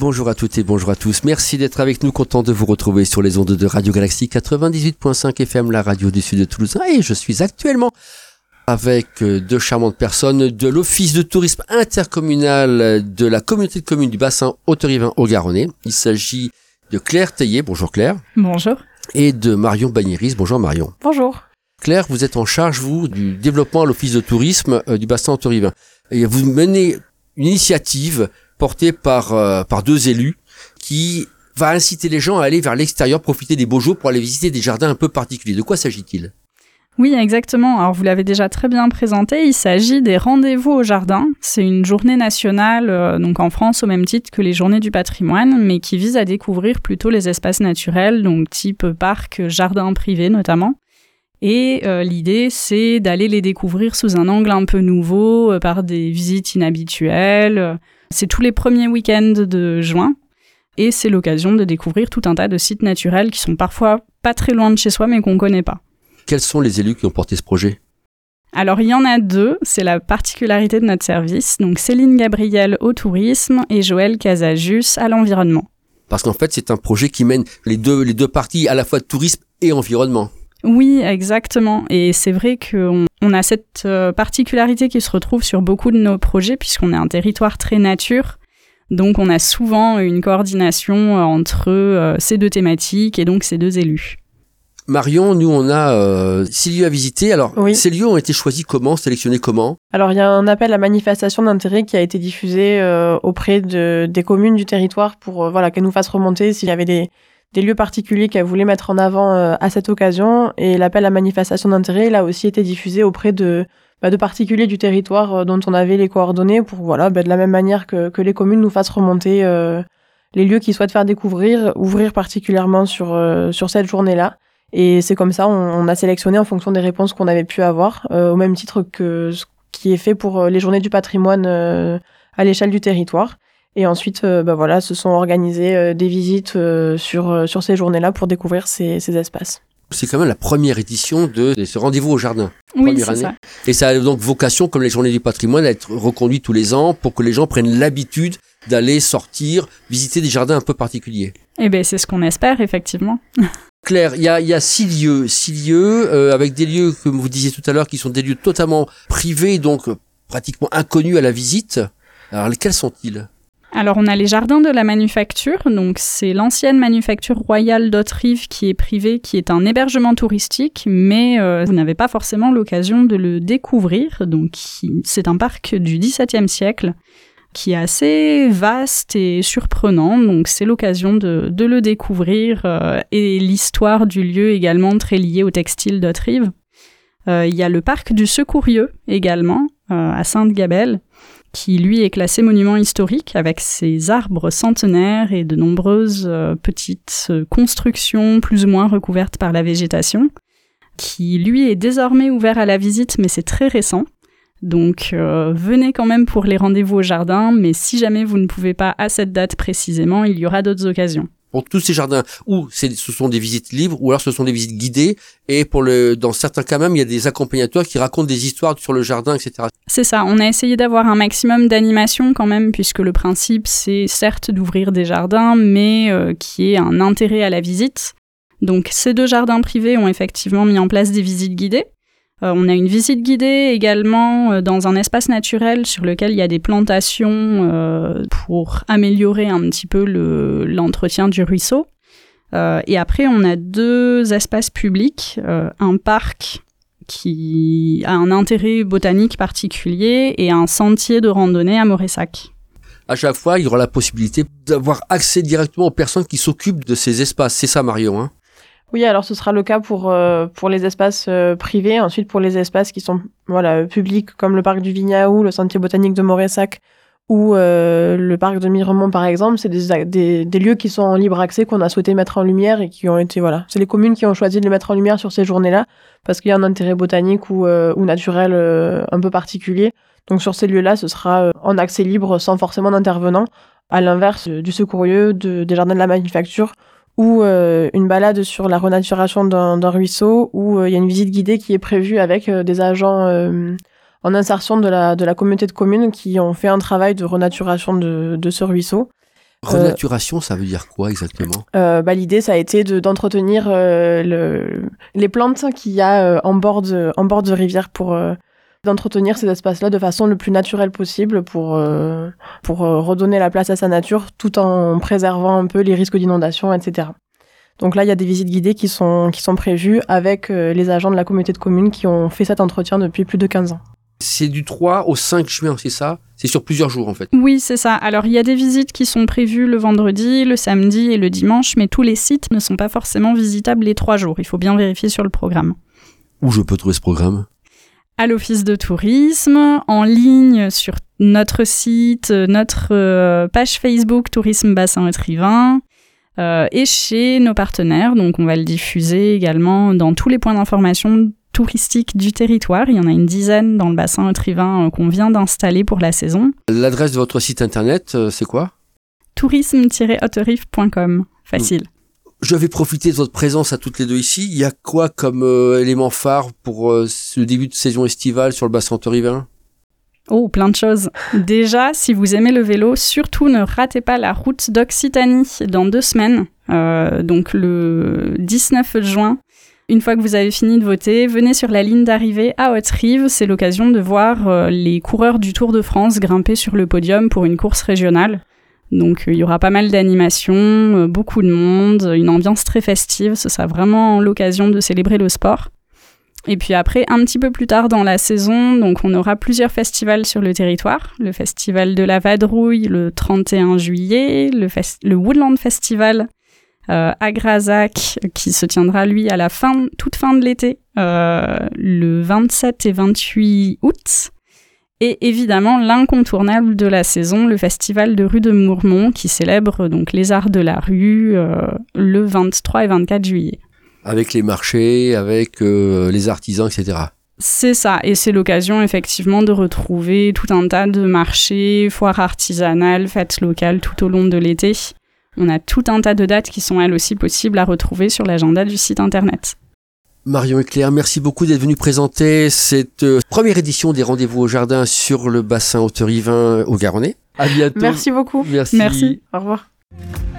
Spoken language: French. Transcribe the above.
Bonjour à toutes et bonjour à tous. Merci d'être avec nous. Content de vous retrouver sur les ondes de Radio Galaxie 98.5 FM, la radio du sud de Toulouse. Et je suis actuellement avec deux charmantes personnes de l'Office de tourisme intercommunal de la communauté de communes du bassin Haut-Rivin Haut-Garonnais. Il s'agit de Claire Théier. Bonjour Claire. Bonjour. Et de Marion Bagnéris. Bonjour Marion. Bonjour. Claire, vous êtes en charge, vous, du développement à l'Office de tourisme du bassin Haut-Rivin. Et vous menez une initiative portée par deux élus qui va inciter les gens à aller vers l'extérieur, profiter des beaux jours pour aller visiter des jardins un peu particuliers. De quoi s'agit-il ? Oui, exactement. Alors, vous l'avez déjà très bien présenté. Il s'agit des rendez-vous au jardin. C'est une journée nationale, donc en France, au même titre que les journées du patrimoine, mais qui vise à découvrir plutôt les espaces naturels, donc type parc, jardin privé notamment. Et l'idée, c'est d'aller les découvrir sous un angle un peu nouveau, par des visites inhabituelles. C'est tous les premiers week-ends de juin. Et c'est l'occasion de découvrir tout un tas de sites naturels qui sont parfois pas très loin de chez soi, mais qu'on connaît pas. Quels sont les élus qui ont porté ce projet ? Alors, il y en a deux, c'est la particularité de notre service. Donc, Céline Gabriel au tourisme et Joël Casajus à l'environnement. Parce qu'en fait, c'est un projet qui mène les deux parties, à la fois tourisme et environnement. Oui, exactement. Et c'est vrai qu'on a cette particularité qui se retrouve sur beaucoup de nos projets, puisqu'on est un territoire très nature. Donc, on a souvent une coordination entre ces deux thématiques et donc ces deux élus. Marion, nous on a 6 lieux à visiter. Alors, oui. Ces lieux ont été choisis comment, sélectionnés comment ? Alors, il y a un appel à manifestation d'intérêt qui a été diffusé auprès des communes du territoire pour qu'elles nous fassent remonter s'il y avait des lieux particuliers qu'elles voulaient mettre en avant à cette occasion. Et l'appel à manifestation d'intérêt, il a aussi été diffusé auprès de particuliers du territoire dont on avait les coordonnées pour de la même manière que les communes nous fassent remonter les lieux qu'ils souhaitent faire découvrir, ouvrir particulièrement sur cette journée-là. Et c'est comme ça, on a sélectionné en fonction des réponses qu'on avait pu avoir, au même titre que ce qui est fait pour les journées du patrimoine à l'échelle du territoire. Et ensuite, se sont organisées des visites sur ces journées-là pour découvrir ces espaces. C'est quand même la première édition de ce rendez-vous au jardin. Oui, c'est ça. Et ça a donc vocation, comme les journées du patrimoine, à être reconduit tous les ans pour que les gens prennent l'habitude d'aller sortir, visiter des jardins un peu particuliers. Eh bien, c'est ce qu'on espère, effectivement. Claire, il y a 6 lieux, avec des lieux, comme vous disiez tout à l'heure, qui sont des lieux totalement privés, donc pratiquement inconnus à la visite. Alors, lesquels sont-ils ? Alors, on a les jardins de la manufacture, donc c'est l'ancienne manufacture royale d'Haute-Rive qui est privée, qui est un hébergement touristique, mais vous n'avez pas forcément l'occasion de le découvrir. Donc, c'est un parc du XVIIe siècle qui est assez vaste et surprenant, donc c'est l'occasion de le découvrir, et l'histoire du lieu également très liée au textile d'Haute-Rive. Il y a le parc du Secourieux également, à Sainte-Gabelle, qui lui est classé monument historique avec ses arbres centenaires et de nombreuses petites constructions plus ou moins recouvertes par la végétation, qui lui est désormais ouvert à la visite, mais c'est très récent. Donc venez quand même pour les rendez-vous au jardin, mais si jamais vous ne pouvez pas à cette date précisément, il y aura d'autres occasions. Pour tous ces jardins, ce sont des visites libres, ou alors ce sont des visites guidées, et dans certains cas même, il y a des accompagnateurs qui racontent des histoires sur le jardin, etc. C'est ça, on a essayé d'avoir un maximum d'animation quand même, puisque le principe, c'est certes d'ouvrir des jardins, mais qui ait un intérêt à la visite. Donc ces 2 jardins privés ont effectivement mis en place des visites guidées. On a une visite guidée également dans un espace naturel sur lequel il y a des plantations pour améliorer un petit peu l'entretien du ruisseau. Et après, on a 2 espaces publics, un parc qui a un intérêt botanique particulier et un sentier de randonnée à Moressac. À chaque fois, il y aura la possibilité d'avoir accès directement aux personnes qui s'occupent de ces espaces. C'est ça, Marion, hein ? Oui, alors ce sera le cas pour les espaces privés. Ensuite, pour les espaces qui sont publics, comme le parc du Vignaou, le sentier botanique de Moressac ou le parc de Miremont, par exemple, c'est des lieux qui sont en libre accès qu'on a souhaité mettre en lumière et qui ont été, c'est les communes qui ont choisi de les mettre en lumière sur ces journées-là parce qu'il y a un intérêt botanique ou naturel un peu particulier. Donc sur ces lieux-là, ce sera en accès libre sans forcément d'intervenant, à l'inverse du Secourieux, des jardins de la manufacture, ou une balade sur la renaturation d'un ruisseau, où il y a une visite guidée qui est prévue avec des agents en insertion de la communauté de communes qui ont fait un travail de renaturation de ce ruisseau. Renaturation, ça veut dire quoi exactement? L'idée, ça a été d'entretenir les plantes qu'il y a en bord de rivière pour d'entretenir ces espaces-là de façon le plus naturelle possible pour redonner la place à sa nature tout en préservant un peu les risques d'inondation, etc. Donc là, il y a des visites guidées qui sont prévues avec les agents de la communauté de communes qui ont fait cet entretien depuis plus de 15 ans. C'est du 3 au 5 juin, c'est ça? C'est sur plusieurs jours, en fait. Oui, c'est ça. Alors, il y a des visites qui sont prévues le vendredi, le samedi et le dimanche, mais tous les sites ne sont pas forcément visitables les 3 jours. Il faut bien vérifier sur le programme. Où je peux trouver ce programme? À l'office de tourisme, en ligne sur notre site, notre page Facebook Tourisme Bassin Haute-Rivin, et chez nos partenaires. Donc, on va le diffuser également dans tous les points d'information touristiques du territoire. Il y en a une dizaine dans le bassin Haute-Rivin qu'on vient d'installer pour la saison. L'adresse de votre site internet, c'est quoi? tourisme-haute-rive.com. Facile. Je vais profiter de votre présence à toutes les deux ici. Il y a quoi comme élément phare pour ce début de saison estivale sur le bassin Haute-Rivin? Oh, plein de choses. Déjà, si vous aimez le vélo, surtout ne ratez pas la route d'Occitanie dans 2 semaines. Donc le 19 juin. Une fois que vous avez fini de voter, venez sur la ligne d'arrivée à Haute-Rive. C'est l'occasion de voir les coureurs du Tour de France grimper sur le podium pour une course régionale. Donc il y aura pas mal d'animations, beaucoup de monde, une ambiance très festive. Ce sera vraiment l'occasion de célébrer le sport. Et puis après, un petit peu plus tard dans la saison, donc on aura plusieurs festivals sur le territoire. Le festival de la Vadrouille le 31 juillet, le Woodland Festival à Grazac, qui se tiendra, lui, à la toute fin de l'été, le 27 et 28 août. Et évidemment, l'incontournable de la saison, le festival de rue de Mourmont, qui célèbre donc les arts de la rue le 23 et 24 juillet. Avec les marchés, avec les artisans, etc. C'est ça, et c'est l'occasion effectivement de retrouver tout un tas de marchés, foires artisanales, fêtes locales tout au long de l'été. On a tout un tas de dates qui sont elles aussi possibles à retrouver sur l'agenda du site internet. Marion et Claire, merci beaucoup d'être venus présenter cette première édition des Rendez-vous au Jardin sur le bassin Haute-Rivin au Garonnais. À bientôt. Merci beaucoup. Merci. Merci. Au revoir.